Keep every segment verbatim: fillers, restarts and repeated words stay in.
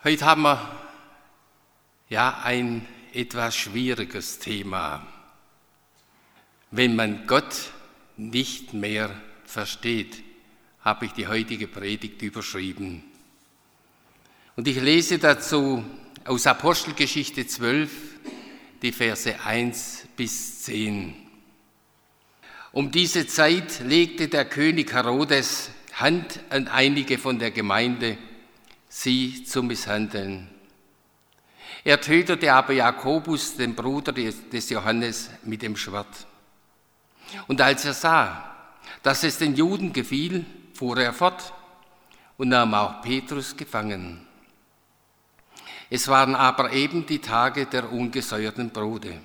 Heute haben wir ja ein etwas schwieriges Thema, wenn man Gott nicht mehr versteht, habe ich die heutige Predigt überschrieben. Und ich lese dazu aus Apostelgeschichte zwölf, die Verse eins bis zehn. Um diese Zeit legte der König Herodes Hand an einige von der Gemeinde, sie zu misshandeln. Er tötete aber Jakobus, den Bruder des Johannes, mit dem Schwert. Und als er sah, dass es den Juden gefiel, fuhr er fort und nahm auch Petrus gefangen. Es waren aber eben die Tage der ungesäuerten Brote.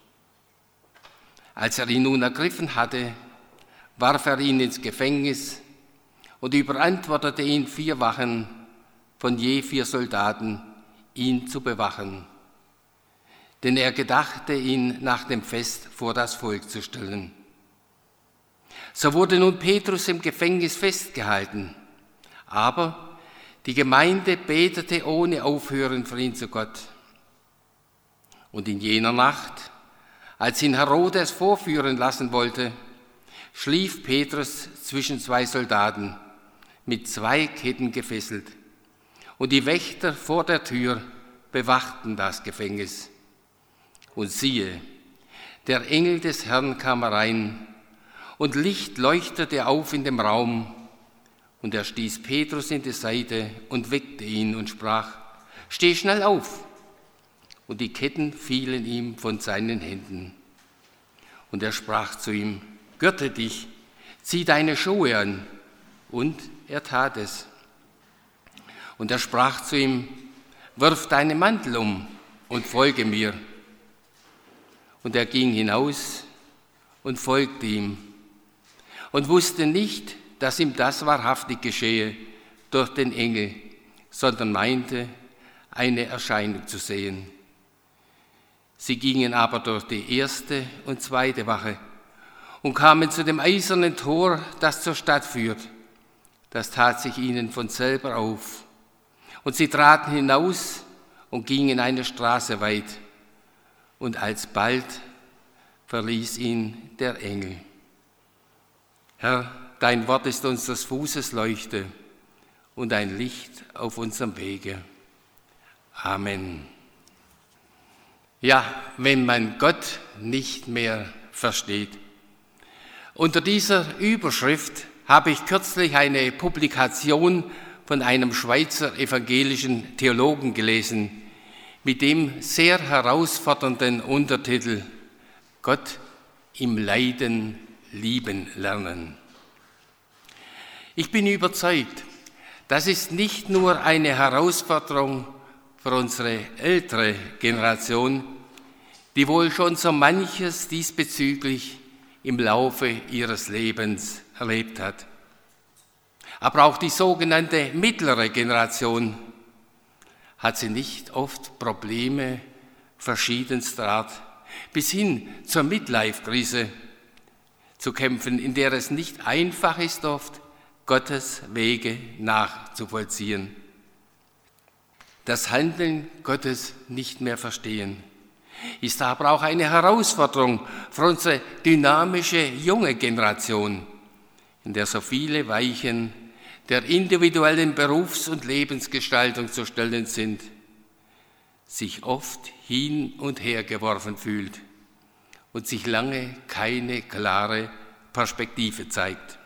Als er ihn nun ergriffen hatte, warf er ihn ins Gefängnis und überantwortete ihn vier Wachen von je vier Soldaten, ihn zu bewachen. Denn er gedachte, ihn nach dem Fest vor das Volk zu stellen. So wurde nun Petrus im Gefängnis festgehalten, aber die Gemeinde betete ohne Aufhören für ihn zu Gott. Und in jener Nacht, als ihn Herodes vorführen lassen wollte, schlief Petrus zwischen zwei Soldaten, mit zwei Ketten gefesselt, und die Wächter vor der Tür bewachten das Gefängnis. Und siehe, der Engel des Herrn kam herein, und Licht leuchtete auf in dem Raum, und er stieß Petrus in die Seite und weckte ihn und sprach: Steh schnell auf! Und die Ketten fielen ihm von seinen Händen. Und er sprach zu ihm: Gürte dich, zieh deine Schuhe an. Und er tat es. Und er sprach zu ihm: Wirf deinen Mantel um und folge mir. Und er ging hinaus und folgte ihm und wusste nicht, dass ihm das wahrhaftig geschehe durch den Engel, sondern meinte, eine Erscheinung zu sehen. Sie gingen aber durch die erste und zweite Wache und kamen zu dem eisernen Tor, das zur Stadt führt. Das tat sich ihnen von selber auf. Und sie traten hinaus und gingen eine Straße weit. Und alsbald verließ ihn der Engel. Herr, dein Wort ist uns des Fußes Leuchte und ein Licht auf unserem Wege. Amen. Ja, wenn man Gott nicht mehr versteht. Unter dieser Überschrift habe ich kürzlich eine Publikation von einem Schweizer evangelischen Theologen gelesen, mit dem sehr herausfordernden Untertitel Gott im Leiden lieben lernen. Ich bin überzeugt, das ist nicht nur eine Herausforderung für unsere ältere Generation, die wohl schon so manches diesbezüglich im Laufe ihres Lebens erlebt hat. Aber auch die sogenannte mittlere Generation hat sie nicht oft Probleme verschiedenster Art bis hin zur Midlife-Krise zu kämpfen, in der es nicht einfach ist oft, Gottes Wege nachzuvollziehen. Das Handeln Gottes nicht mehr verstehen ist aber auch eine Herausforderung für unsere dynamische junge Generation, in der so viele Weichen der individuellen Berufs- und Lebensgestaltung zu stellen sind, sich oft hin und her geworfen fühlt und sich lange keine klare Perspektive zeigt.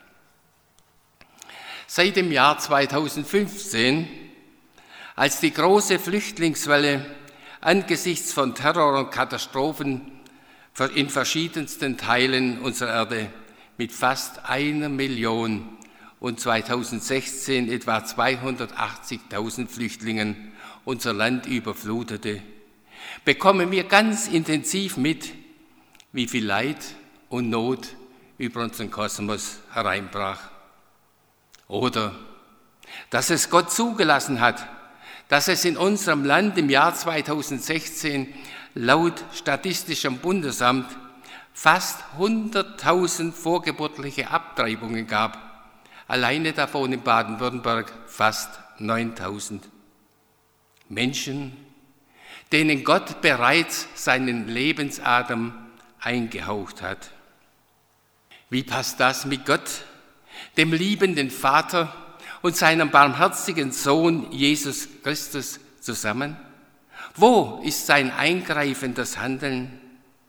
Seit dem Jahr zweitausendfünfzehn, als die große Flüchtlingswelle angesichts von Terror und Katastrophen in verschiedensten Teilen unserer Erde mit fast einer Million und zweitausendsechzehn etwa zweihundertachtzigtausend Flüchtlingen unser Land überflutete, bekommen wir ganz intensiv mit, wie viel Leid und Not über unseren Kosmos hereinbrach. Oder dass es Gott zugelassen hat, dass es in unserem Land im Jahr zweitausendsechzehn laut Statistischem Bundesamt fast hunderttausend vorgeburtliche Abtreibungen gab, alleine davon in Baden-Württemberg fast neuntausend. Menschen, denen Gott bereits seinen Lebensatem eingehaucht hat. Wie passt das mit Gott, dem liebenden Vater und seinem barmherzigen Sohn Jesus Christus zusammen? Wo ist sein eingreifendes Handeln?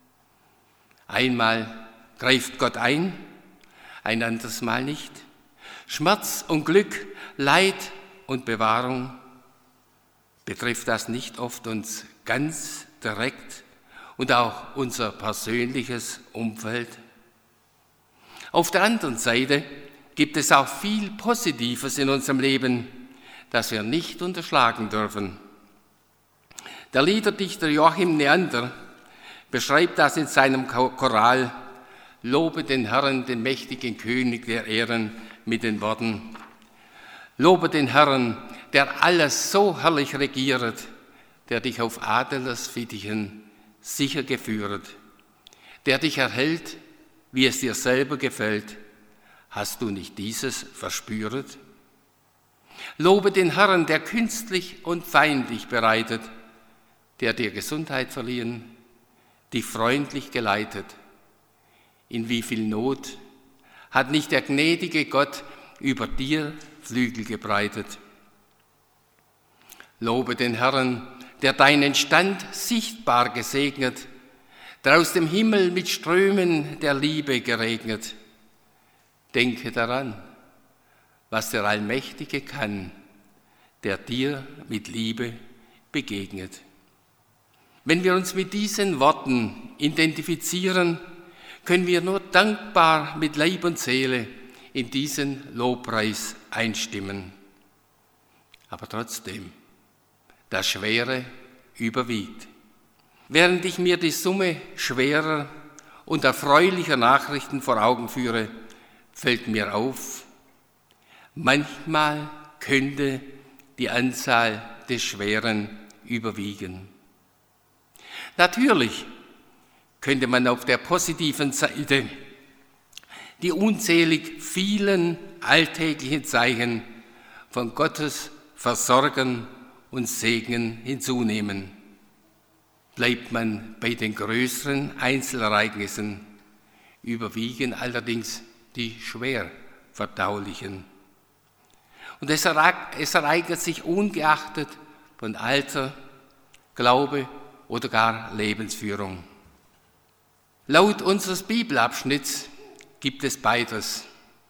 Einmal greift Gott ein, ein anderes Mal nicht. Schmerz und Glück, Leid und Bewahrung, betrifft das nicht oft uns ganz direkt und auch unser persönliches Umfeld? Auf der anderen Seite gibt es auch viel Positives in unserem Leben, das wir nicht unterschlagen dürfen. Der Liederdichter Joachim Neander beschreibt das in seinem Choral Lobe den Herrn, den mächtigen König der Ehren, mit den Worten: Lobe den Herrn, der alles so herrlich regiert, der dich auf Adlersfittichen sicher geführet, der dich erhält, wie es dir selber gefällt. Hast du nicht dieses verspüret? Lobe den Herrn, der künstlich und feindlich bereitet, der dir Gesundheit verliehen, dich freundlich geleitet. In wie viel Not hat nicht der gnädige Gott über dir Flügel gebreitet? Lobe den Herrn, der deinen Stand sichtbar gesegnet, der aus dem Himmel mit Strömen der Liebe geregnet. Denke daran, was der Allmächtige kann, der dir mit Liebe begegnet. Wenn wir uns mit diesen Worten identifizieren, können wir nur dankbar mit Leib und Seele in diesen Lobpreis einstimmen. Aber trotzdem, das Schwere überwiegt. Während ich mir die Summe schwerer und erfreulicher Nachrichten vor Augen führe, fällt mir auf, manchmal könnte die Anzahl des Schweren überwiegen. Natürlich könnte man auf der positiven Seite die unzählig vielen alltäglichen Zeichen von Gottes Versorgen und Segen hinzunehmen. Bleibt man bei den größeren Einzelereignissen, überwiegen allerdings die schwer verdaulichen. Und es ereignet sich ungeachtet von Alter, Glaube oder gar Lebensführung. Laut unseres Bibelabschnitts gibt es beides.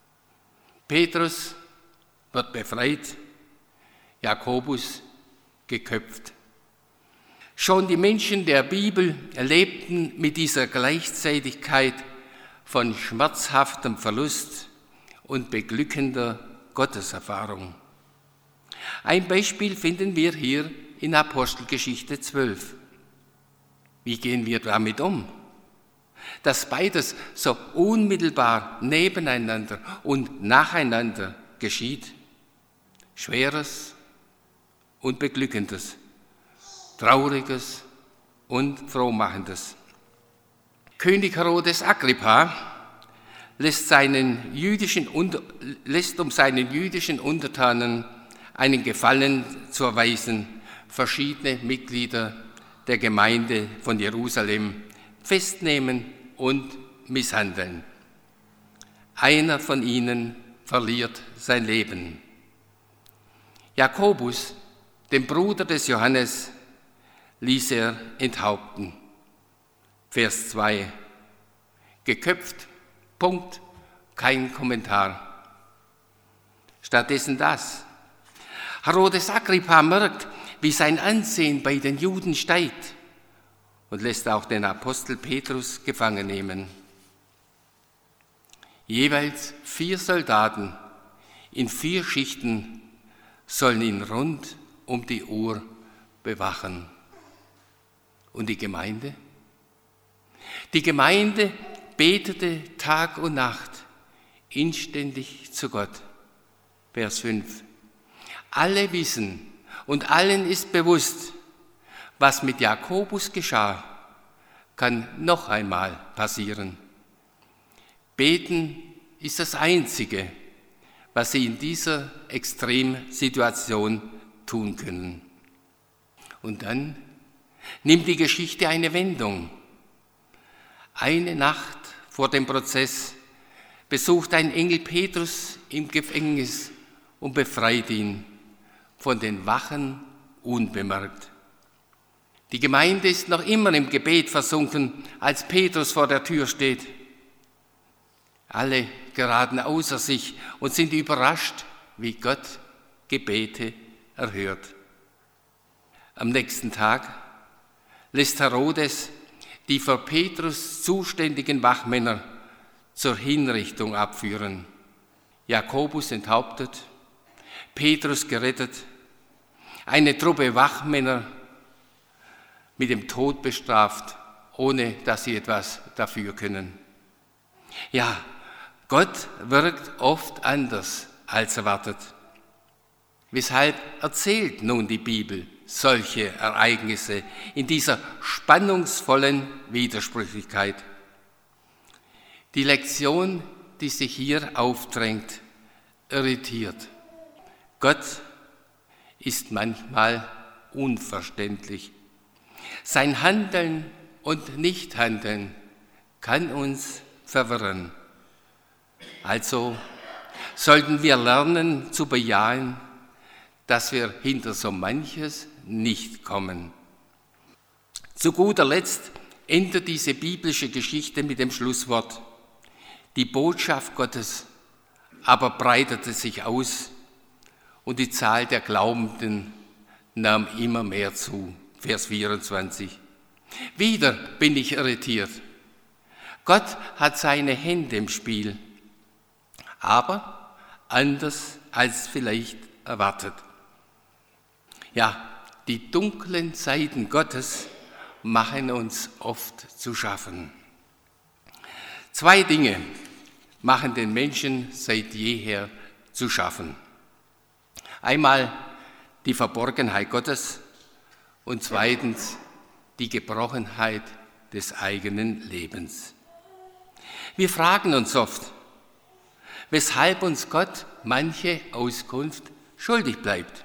Petrus wird befreit, Jakobus geköpft. Schon die Menschen der Bibel erlebten mit dieser Gleichzeitigkeit von schmerzhaftem Verlust und beglückender Gotteserfahrung. Ein Beispiel finden wir hier in Apostelgeschichte zwölf. Wie gehen wir damit um? Dass beides so unmittelbar nebeneinander und nacheinander geschieht. Schweres und Beglückendes, Trauriges und Frohmachendes. König Herodes Agrippa lässt, seinen jüdischen, lässt um seinen jüdischen Untertanen einen Gefallen zu erweisen, verschiedene Mitglieder der Gemeinde von Jerusalem festnehmen und misshandeln. Einer von ihnen verliert sein Leben. Jakobus, den Bruder des Johannes, ließ er enthaupten. Vers zwei. Geköpft, Punkt, kein Kommentar. Stattdessen das. Herodes Agrippa merkt, wie sein Ansehen bei den Juden steigt und lässt auch den Apostel Petrus gefangen nehmen. Jeweils vier Soldaten in vier Schichten sollen ihn rund um die Uhr bewachen. Und die Gemeinde? Die Gemeinde betete Tag und Nacht inständig zu Gott. Vers fünf. Alle wissen und allen ist bewusst, was mit Jakobus geschah, kann noch einmal passieren. Beten ist das Einzige, was sie in dieser Extremsituation tun können. Und dann nimmt die Geschichte eine Wendung. Eine Nacht vor dem Prozess besucht ein Engel Petrus im Gefängnis und befreit ihn von den Wachen unbemerkt. Die Gemeinde ist noch immer im Gebet versunken, als Petrus vor der Tür steht. Alle geraten außer sich und sind überrascht, wie Gott Gebete erhört. Am nächsten Tag lässt Herodes die für Petrus zuständigen Wachmänner zur Hinrichtung abführen. Jakobus enthauptet, Petrus gerettet, eine Truppe Wachmänner mit dem Tod bestraft, ohne dass sie etwas dafür können. Ja, Gott wirkt oft anders als erwartet. Weshalb erzählt nun die Bibel solche Ereignisse in dieser spannungsvollen Widersprüchlichkeit? Die Lektion, die sich hier aufdrängt, irritiert. Gott ist manchmal unverständlich. Sein Handeln und Nichthandeln kann uns verwirren. Also sollten wir lernen zu bejahen, dass wir hinter so manches nicht kommen. Zu guter Letzt endet diese biblische Geschichte mit dem Schlusswort: Die Botschaft Gottes aber breitete sich aus und die Zahl der Glaubenden nahm immer mehr zu. Vers vierundzwanzig. Wieder bin ich irritiert. Gott hat seine Hände im Spiel, aber anders als vielleicht erwartet. Ja, die dunklen Seiten Gottes machen uns oft zu schaffen. Zwei Dinge machen den Menschen seit jeher zu schaffen. Einmal die Verborgenheit Gottes und zweitens die Gebrochenheit des eigenen Lebens. Wir fragen uns oft, weshalb uns Gott manche Auskunft schuldig bleibt.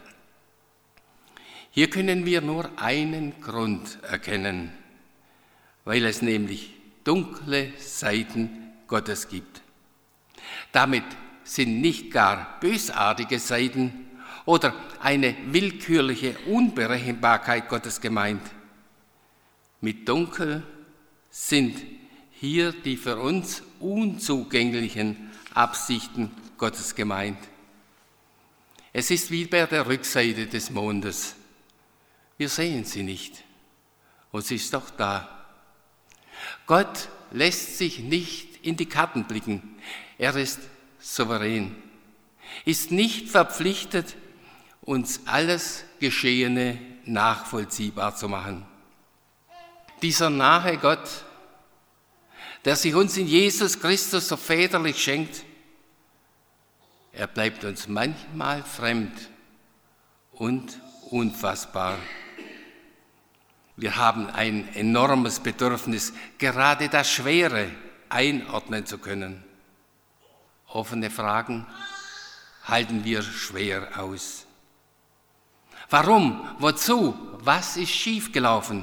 Hier können wir nur einen Grund erkennen, weil es nämlich dunkle Seiten Gottes gibt. Damit sind nicht gar bösartige Seiten oder eine willkürliche Unberechenbarkeit Gottes gemeint. Mit dunkel sind hier die für uns unzugänglichen Absichten Gottes gemeint. Es ist wie bei der Rückseite des Mondes. Wir sehen sie nicht und sie ist doch da. Gott lässt sich nicht in die Karten blicken. Er ist souverän, ist nicht verpflichtet, uns alles Geschehene nachvollziehbar zu machen. Dieser nahe Gott, der sich uns in Jesus Christus so väterlich schenkt, er bleibt uns manchmal fremd und unfassbar. Wir haben ein enormes Bedürfnis, gerade das Schwere einordnen zu können. Offene Fragen halten wir schwer aus. Warum? Wozu? Was ist schiefgelaufen?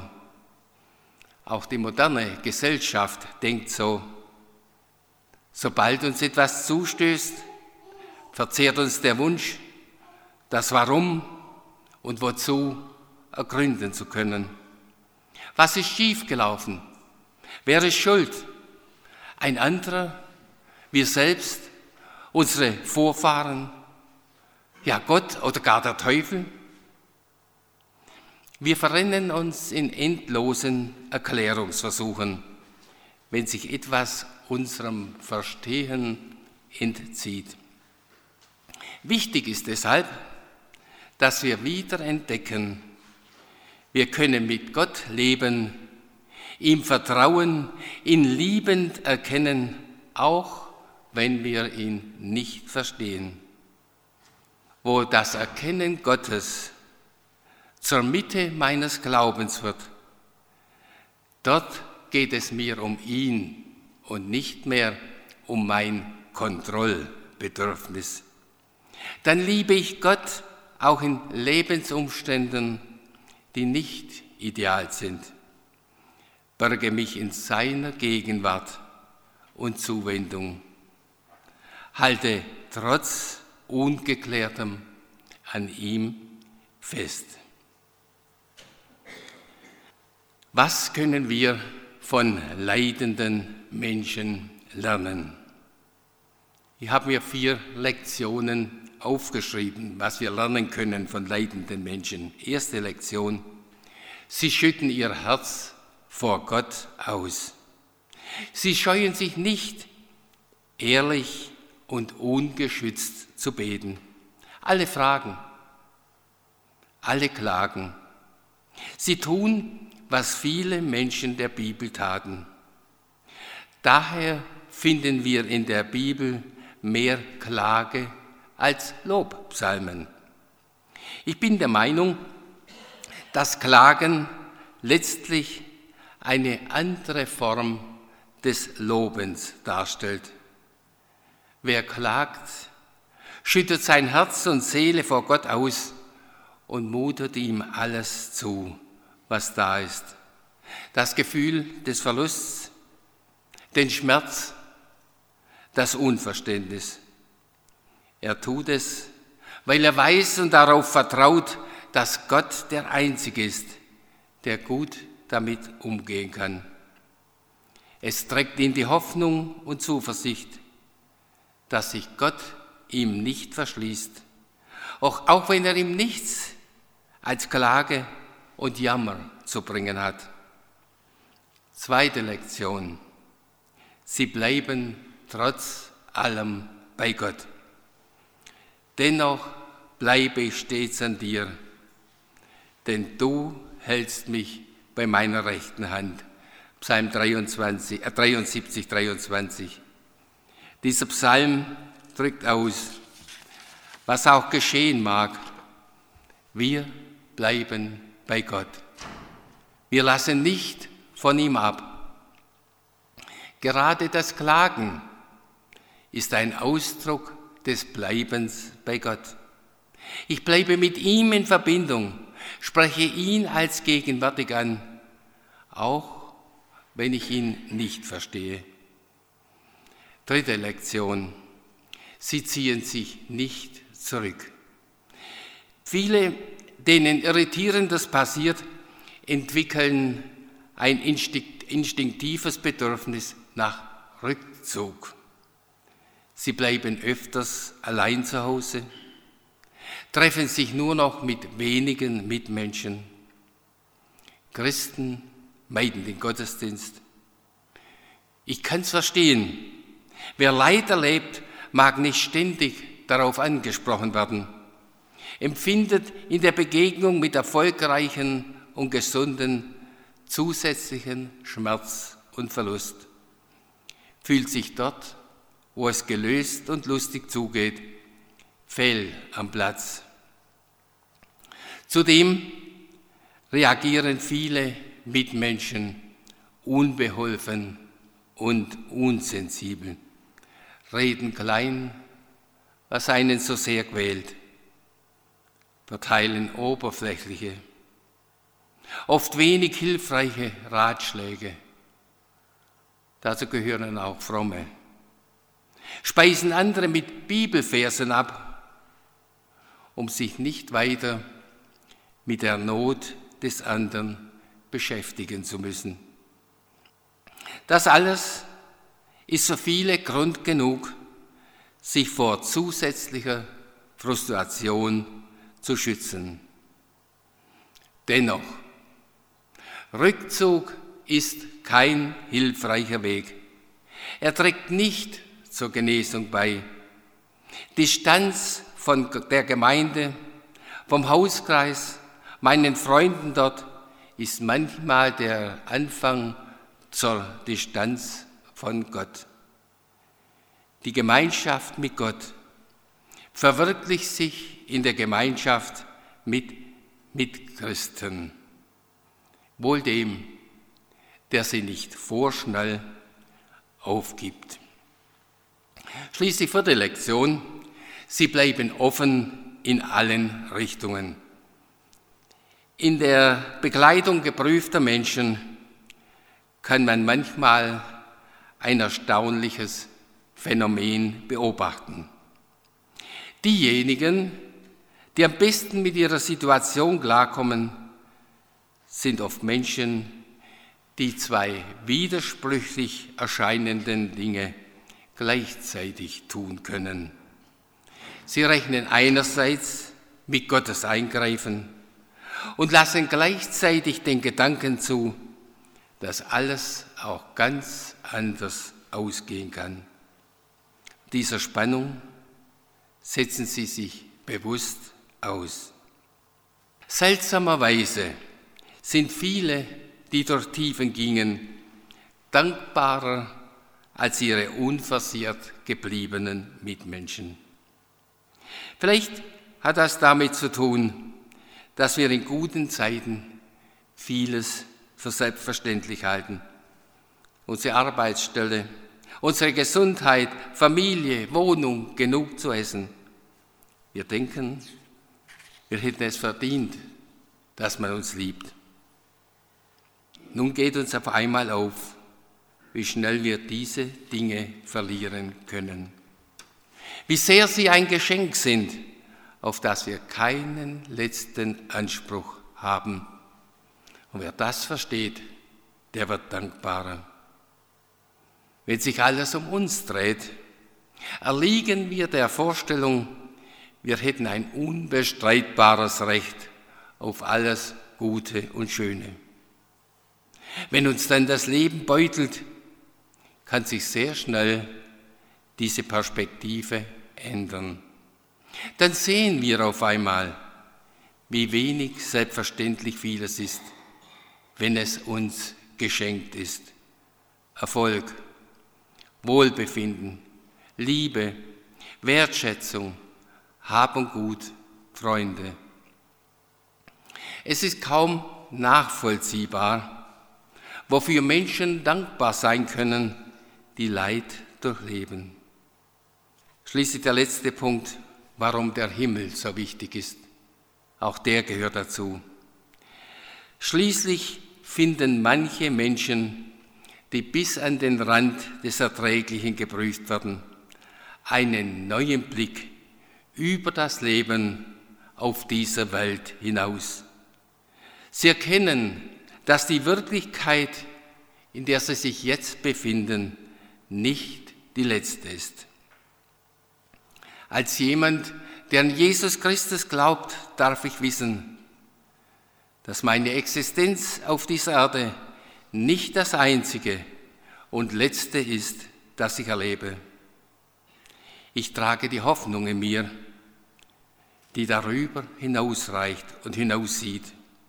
Auch die moderne Gesellschaft denkt so. Sobald uns etwas zustößt, verzehrt uns der Wunsch, das Warum und Wozu ergründen zu können. Was ist schiefgelaufen? Wer ist schuld? Ein anderer? Wir selbst? Unsere Vorfahren? Ja, Gott oder gar der Teufel? Wir verrennen uns in endlosen Erklärungsversuchen, wenn sich etwas unserem Verstehen entzieht. Wichtig ist deshalb, dass wir wieder entdecken, wir können mit Gott leben, ihm vertrauen, ihn liebend erkennen, auch wenn wir ihn nicht verstehen. Wo das Erkennen Gottes zur Mitte meines Glaubens wird, dort geht es mir um ihn und nicht mehr um mein Kontrollbedürfnis. Dann liebe ich Gott auch in Lebensumständen, die nicht ideal sind. Berge mich in seiner Gegenwart und Zuwendung. Halte trotz Ungeklärtem an ihm fest. Was können wir von leidenden Menschen lernen? Ich habe mir vier Lektionen aufgeschrieben, was wir lernen können von leidenden Menschen. Erste Lektion: Sie schütten ihr Herz vor Gott aus. Sie scheuen sich nicht, ehrlich und ungeschützt zu beten. Alle fragen, alle klagen. Sie tun, was viele Menschen der Bibel taten. Daher finden wir in der Bibel mehr Klage als Lobpsalmen. Ich bin der Meinung, dass Klagen letztlich eine andere Form des Lobens darstellt. Wer klagt, schüttet sein Herz und Seele vor Gott aus und mutet ihm alles zu, was da ist. Das Gefühl des Verlusts, den Schmerz, das Unverständnis. Er tut es, weil er weiß und darauf vertraut, dass Gott der Einzige ist, der gut damit umgehen kann. Es trägt ihm die Hoffnung und Zuversicht, dass sich Gott ihm nicht verschließt, auch, auch wenn er ihm nichts als Klage und Jammer zu bringen hat. Zweite Lektion: Sie bleiben trotz allem bei Gott. Dennoch bleibe ich stets an dir, denn du hältst mich bei meiner rechten Hand. Psalm dreiundzwanzig, äh, dreiundsiebzig, dreiundzwanzig. Dieser Psalm drückt aus, was auch geschehen mag, wir bleiben bei Gott. Wir lassen nicht von ihm ab. Gerade das Klagen ist ein Ausdruck des Bleibens bei Gott. Ich bleibe mit ihm in Verbindung, spreche ihn als gegenwärtig an, auch wenn ich ihn nicht verstehe. Dritte Lektion: Sie ziehen sich nicht zurück. Viele, denen Irritierendes passiert, entwickeln ein instinktives Bedürfnis nach Rückzug. Sie bleiben öfters allein zu Hause, treffen sich nur noch mit wenigen Mitmenschen. Christen meiden den Gottesdienst. Ich kann es verstehen. Wer Leid erlebt, mag nicht ständig darauf angesprochen werden, empfindet in der Begegnung mit Erfolgreichen und Gesunden zusätzlichen Schmerz und Verlust, fühlt sich dort, wo es gelöst und lustig zugeht, fehl am Platz. Zudem reagieren viele Mitmenschen unbeholfen und unsensibel, reden klein, was einen so sehr quält, verteilen oberflächliche, oft wenig hilfreiche Ratschläge. Dazu gehören auch fromme. Speisen andere mit Bibelversen ab, um sich nicht weiter mit der Not des anderen beschäftigen zu müssen. Das alles ist für viele Grund genug, sich vor zusätzlicher Frustration zu schützen. Dennoch, Rückzug ist kein hilfreicher Weg. Er trägt nicht zur Genesung bei. Distanz von der Gemeinde, vom Hauskreis, meinen Freunden dort ist manchmal der Anfang zur Distanz von Gott. Die Gemeinschaft mit Gott verwirklicht sich in der Gemeinschaft mit Mitchristen. Wohl dem, der sie nicht vorschnell aufgibt. Schließlich vierte Lektion: Sie bleiben offen in allen Richtungen. In der Begleitung geprüfter Menschen kann man manchmal ein erstaunliches Phänomen beobachten. Diejenigen, die am besten mit ihrer Situation klarkommen, sind oft Menschen, die zwei widersprüchlich erscheinenden Dinge gleichzeitig tun können. Sie rechnen einerseits mit Gottes Eingreifen und lassen gleichzeitig den Gedanken zu, dass alles auch ganz anders ausgehen kann. Dieser Spannung setzen sie sich bewusst aus. Seltsamerweise sind viele, die durch Tiefen gingen, dankbarer als ihre unversehrt gebliebenen Mitmenschen. Vielleicht hat das damit zu tun, dass wir in guten Zeiten vieles für selbstverständlich halten. Unsere Arbeitsstelle, unsere Gesundheit, Familie, Wohnung, genug zu essen. Wir denken, wir hätten es verdient, dass man uns liebt. Nun geht uns auf einmal auf, wie schnell wir diese Dinge verlieren können. Wie sehr sie ein Geschenk sind, auf das wir keinen letzten Anspruch haben. Und wer das versteht, der wird dankbarer. Wenn sich alles um uns dreht, erliegen wir der Vorstellung, wir hätten ein unbestreitbares Recht auf alles Gute und Schöne. Wenn uns dann das Leben beutelt, kann sich sehr schnell diese Perspektive ändern. Dann sehen wir auf einmal, wie wenig selbstverständlich vieles ist, wenn es uns geschenkt ist. Erfolg, Wohlbefinden, Liebe, Wertschätzung, Hab und Gut, Freunde. Es ist kaum nachvollziehbar, wofür Menschen dankbar sein können, die Leid durchleben. Schließlich der letzte Punkt, warum der Himmel so wichtig ist. Auch der gehört dazu. Schließlich finden manche Menschen, die bis an den Rand des Erträglichen geprüft werden, einen neuen Blick über das Leben auf dieser Welt hinaus. Sie erkennen, dass die Wirklichkeit, in der sie sich jetzt befinden, nicht die letzte ist. Als jemand, der an Jesus Christus glaubt, darf ich wissen, dass meine Existenz auf dieser Erde nicht das einzige und letzte ist, das ich erlebe. Ich trage die Hoffnung in mir, die darüber hinausreicht und hinaussieht.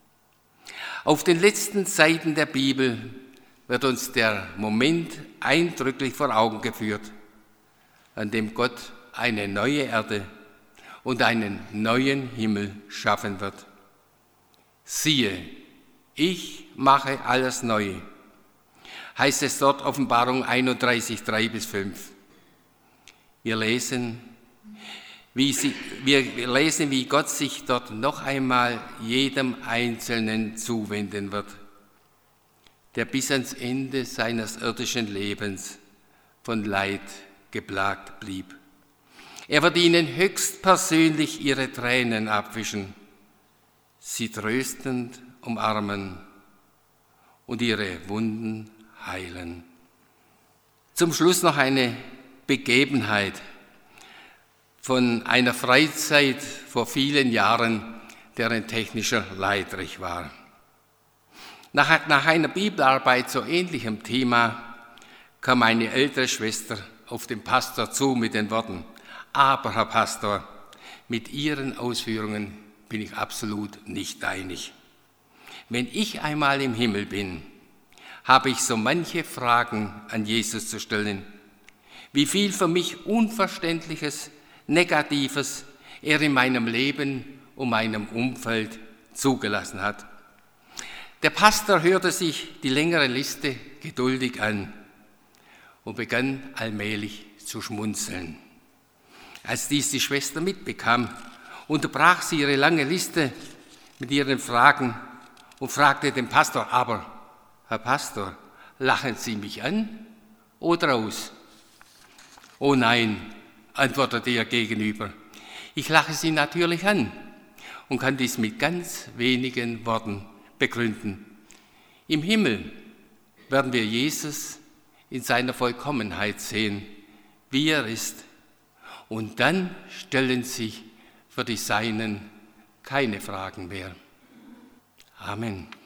Auf den letzten Seiten der Bibel wird uns der Moment eindrücklich vor Augen geführt, an dem Gott eine neue Erde und einen neuen Himmel schaffen wird. Siehe, ich mache alles neu, heißt es dort Offenbarung einunddreißig, drei bis fünf. Wir lesen, wie sie, wir lesen, wie Gott sich dort noch einmal jedem Einzelnen zuwenden wird, der bis ans Ende seines irdischen Lebens von Leid geplagt blieb. Er wird ihnen höchstpersönlich ihre Tränen abwischen, sie tröstend umarmen und ihre Wunden heilen. Zum Schluss noch eine Begebenheit von einer Freizeit vor vielen Jahren, deren technischer Leiter ich war. Nach, nach einer Bibelarbeit zu ähnlichem Thema kam eine ältere Schwester auf den Pastor zu mit den Worten: Aber, Herr Pastor, mit Ihren Ausführungen bin ich absolut nicht einig. Wenn ich einmal im Himmel bin, habe ich so manche Fragen an Jesus zu stellen, wie viel für mich Unverständliches, Negatives er in meinem Leben und meinem Umfeld zugelassen hat. Der Pastor hörte sich die längere Liste geduldig an und begann allmählich zu schmunzeln. Als dies die Schwester mitbekam, unterbrach sie ihre lange Liste mit ihren Fragen und fragte den Pastor, aber Herr Pastor, lachen Sie mich an oder aus? Oh nein, antwortete ihr Gegenüber, ich lache Sie natürlich an und kann dies mit ganz wenigen Worten begründen. Im Himmel werden wir Jesus in seiner Vollkommenheit sehen, wie er ist. Und dann stellen sich für die Seinen keine Fragen mehr. Amen.